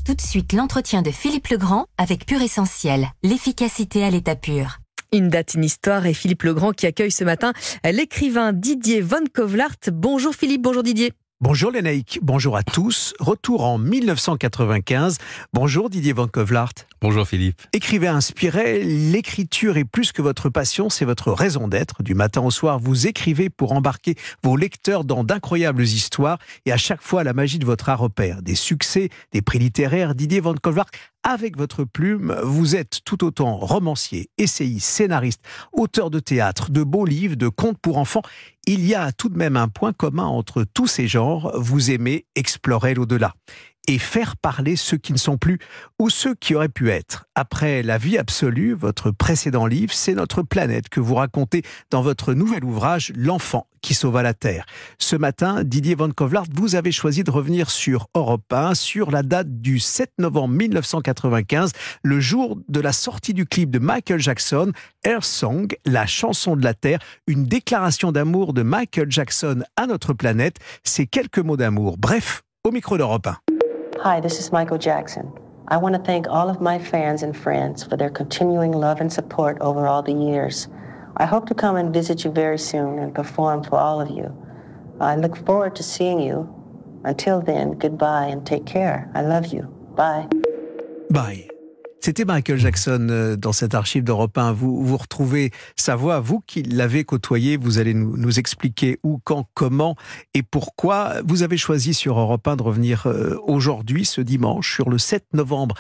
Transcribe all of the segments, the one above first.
Tout de suite, l'entretien de Philippe Legrand avec Pur Essentiel, l'efficacité à l'état pur. Une date, une histoire, et Philippe Legrand qui accueille ce matin l'écrivain Didier Van Kovlart. Bonjour Philippe, bonjour Didier. Bonjour Lénaïque, bonjour à tous. Retour en 1995. Bonjour Didier Van Kovlart. Bonjour Philippe. Écrivain inspiré, l'écriture est plus que votre passion, c'est votre raison d'être. Du matin au soir, vous écrivez pour embarquer vos lecteurs dans d'incroyables histoires et à chaque fois la magie de votre art opère. Des succès, des prix littéraires, Didier Van Kovlart, avec votre plume, vous êtes tout autant romancier, essayiste, scénariste, auteur de théâtre, de beaux livres, de contes pour enfants. Il y a tout de même un point commun entre tous ces genres, vous aimez explorer l'au-delà et faire parler ceux qui ne sont plus ou ceux qui auraient pu être. Après La vie absolue, votre précédent livre, c'est notre planète que vous racontez dans votre nouvel ouvrage L'enfant qui sauva la Terre. Ce matin, Didier Van Kovlart, vous avez choisi de revenir sur Europe 1, sur la date du 7 novembre 1995, le jour de la sortie du clip de Michael Jackson, Earth Song, la chanson de la Terre, une déclaration d'amour de Michael Jackson à notre planète. Ces quelques mots d'amour. Bref, au micro d'Europe 1. Hi, this is Michael Jackson. I want to thank all of my fans and friends for their continuing love and support over all the years. I hope to come and visit you very soon and perform for all of you. I look forward to seeing you. Until then, goodbye and take care. I love you. Bye. Bye. C'était Michael Jackson dans cette archive d'Europe 1. Vous retrouvez sa voix, vous qui l'avez côtoyé. Vous allez nous expliquer où, quand, comment et pourquoi. Vous avez choisi sur Europe 1 de revenir aujourd'hui, ce dimanche, sur le 7 novembre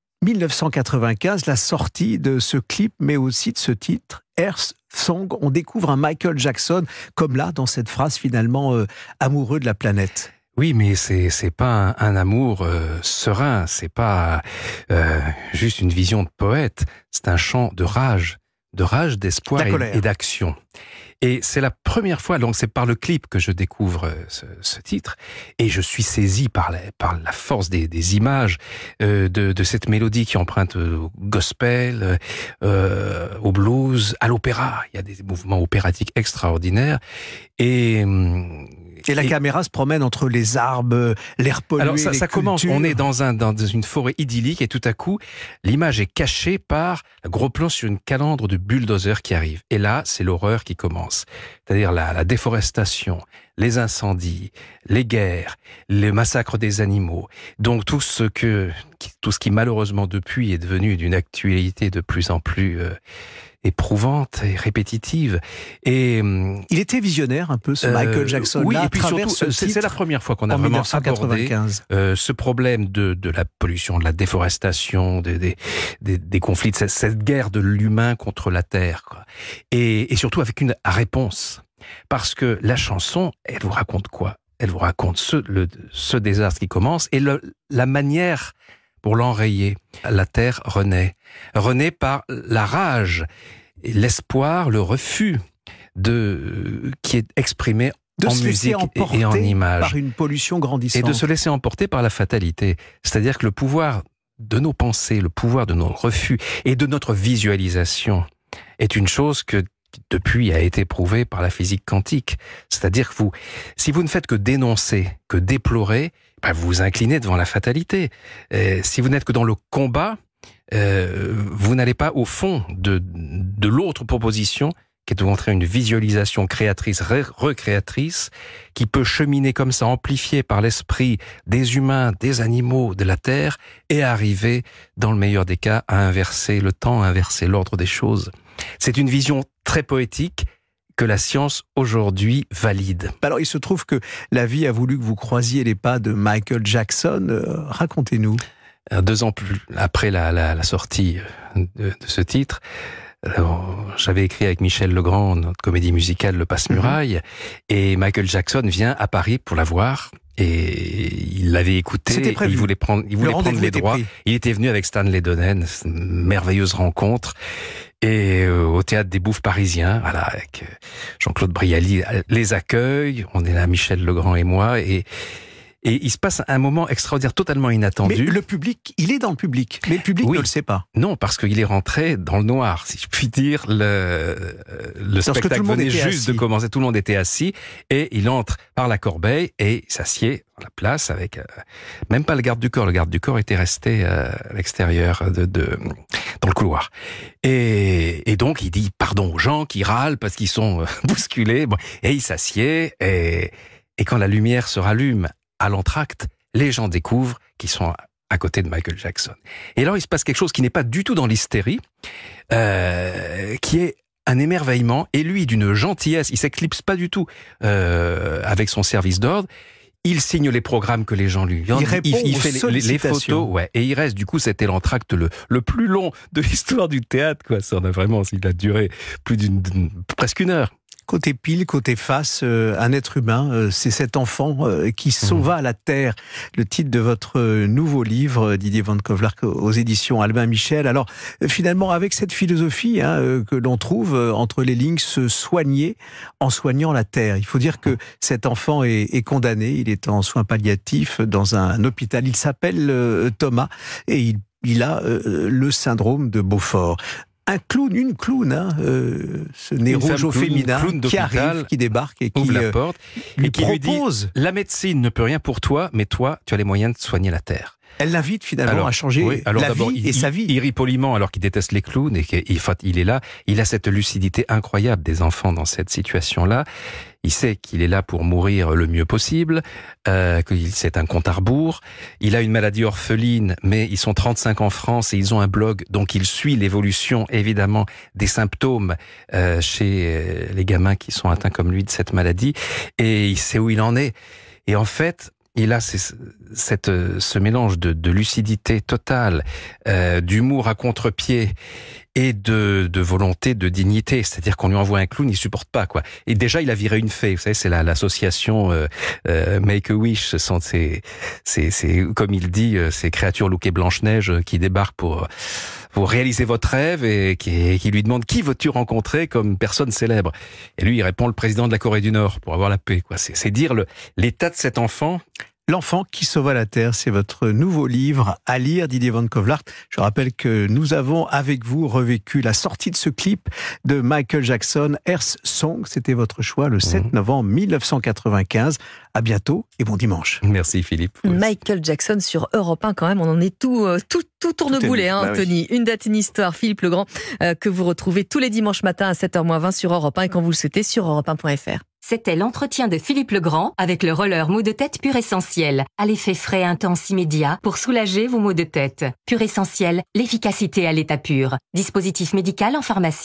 1995, la sortie de ce clip, mais aussi de ce titre, Earth Song. On découvre un Michael Jackson, comme là, dans cette phrase finalement amoureux de la planète. Oui, mais c'est pas un amour serein, c'est pas juste une vision de poète, c'est un chant de rage, d'espoir et d'action. Et c'est la première fois, donc c'est par le clip que je découvre ce titre, et je suis saisi par la force des images, de cette mélodie qui emprunte au gospel, au blues, à l'opéra. Il y a des mouvements opératiques extraordinaires, et la caméra se promène entre les arbres, l'air pollué, alors ça cultures. commence, on est dans une forêt idyllique et tout à coup, l'image est cachée par un gros plan sur une calandre de bulldozers qui arrive. Et là, c'est l'horreur qui commence. C'est-à-dire la déforestation, les incendies, les guerres, les massacres des animaux. Donc tout ce qui malheureusement depuis est devenu d'une actualité de plus en plus éprouvante et répétitive. Et il était visionnaire un peu, ce Michael Jackson. Oui, là, et puis surtout, c'est la première fois qu'on a vraiment abordé ce problème de la pollution, de la déforestation, des conflits, de cette guerre de l'humain contre la terre, quoi. Et surtout avec une réponse. Parce que la chanson, elle vous raconte quoi? Elle vous raconte ce désastre qui commence et la manière pour l'enrayer. La terre renaît par la rage, l'espoir, le refus qui est exprimé en musique et en images. Par une pollution grandissante. Et de se laisser emporter par la fatalité. C'est-à-dire que le pouvoir de nos pensées, le pouvoir de nos refus et de notre visualisation est une chose qui depuis a été prouvée par la physique quantique. C'est-à-dire que si vous ne faites que dénoncer, que déplorer, vous vous inclinez devant la fatalité. Si vous n'êtes que dans le combat, vous n'allez pas au fond de l'autre proposition, qui est de montrer une visualisation créatrice, recréatrice, qui peut cheminer comme ça, amplifiée par l'esprit des humains, des animaux, de la terre, et arriver, dans le meilleur des cas, à inverser le temps, à inverser l'ordre des choses. C'est une vision très poétique que la science aujourd'hui valide. Alors il se trouve que la vie a voulu que vous croisiez les pas de Michael Jackson. Racontez-nous. 2 ans après la sortie de ce titre, j'avais écrit avec Michel Legrand notre comédie musicale Le Passe-Muraille, et Michael Jackson vient à Paris pour la voir. Et il l'avait écouté, il voulait prendre les droits. Il était venu avec Stanley Donen, une merveilleuse rencontre. Et au Théâtre des Bouffes parisiens, voilà, avec Jean-Claude Brialy, les accueille. On est là, Michel Legrand et moi, et Et il se passe un moment extraordinaire, totalement inattendu. Mais le public, il est dans le public, mais le public ne le sait pas. Non, parce qu'il est rentré dans le noir, si je puis dire. Le spectacle venait juste de commencer, tout le monde était assis, et il entre par la corbeille et il s'assied à la place avec même pas le garde du corps. Le garde du corps était resté à l'extérieur dans le couloir. Et donc il dit pardon aux gens qui râlent parce qu'ils sont bousculés. Bon, et il s'assied et quand la lumière se rallume à l'entracte, les gens découvrent qu'ils sont à côté de Michael Jackson. Et alors il se passe quelque chose qui n'est pas du tout dans l'hystérie, qui est un émerveillement, et lui d'une gentillesse, il s'éclipse pas du tout avec son service d'ordre. Il signe les programmes que les gens lui donnent. Il fait les photos, ouais. Et il reste, du coup, c'était l'entracte le plus long de l'histoire du théâtre, quoi. Ça en a vraiment, il a duré presque une heure. Côté pile, côté face, un être humain, c'est cet enfant qui sauva la Terre. Le titre de votre nouveau livre, Didier Van Kovlark, aux éditions Albin Michel. Alors, finalement, avec cette philosophie que l'on trouve entre les lignes, se soigner en soignant la Terre. Il faut dire que cet enfant est condamné, il est en soins palliatifs dans un hôpital. Il s'appelle Thomas et il a le syndrome de Beaufort. Un clown, une clown, ce nez rouge au féminin qui arrive, qui débarque et qui ouvre la porte lui qui propose. Lui dit, la médecine ne peut rien pour toi, mais toi, tu as les moyens de soigner la Terre. Elle l'invite finalement à changer la vie et sa vie. Il rit poliment alors qu'il déteste les clowns et qu'il est là. Il a cette lucidité incroyable des enfants dans cette situation-là. Il sait qu'il est là pour mourir le mieux possible, que c'est un compte à rebours. Il a une maladie orpheline, mais ils sont 35 en France et ils ont un blog, donc il suit l'évolution évidemment des symptômes chez les gamins qui sont atteints comme lui de cette maladie, et il sait où il en est. Et en fait, il a ce mélange de lucidité totale, d'humour à contre-pied et de volonté de dignité. C'est-à-dire qu'on lui envoie un clown, il supporte pas, quoi. Et déjà, il a viré une fée. Vous savez, c'est l'association Make-A-Wish. Ce sont ces, comme il dit, ces créatures lookées Blanche-Neige qui débarquent pour réaliser votre rêve et qui lui demandent qui veux-tu rencontrer comme personne célèbre. Et lui, il répond le président de la Corée du Nord pour avoir la paix, quoi. C'est dire l'état de cet enfant. L'enfant qui sauva la Terre, c'est votre nouveau livre à lire, Didier Van Kovlark. Je rappelle que nous avons avec vous revécu la sortie de ce clip de Michael Jackson, Earth Song. C'était votre choix le 7 novembre 1995. À bientôt et bon dimanche. Merci Philippe. Michael Jackson sur Europe 1 quand même, on en est tout tourne-boulet, Anthony. Oui. Une date, une histoire, Philippe Legrand, que vous retrouvez tous les dimanches matins à 7h20 sur Europe 1 et quand vous le souhaitez sur europe1.fr. C'était l'entretien de Philippe Legrand avec le roller maux de tête Pur Essentiel. À l'effet frais intense immédiat pour soulager vos maux de tête. Pur Essentiel, l'efficacité à l'état pur. Dispositif médical en pharmacie.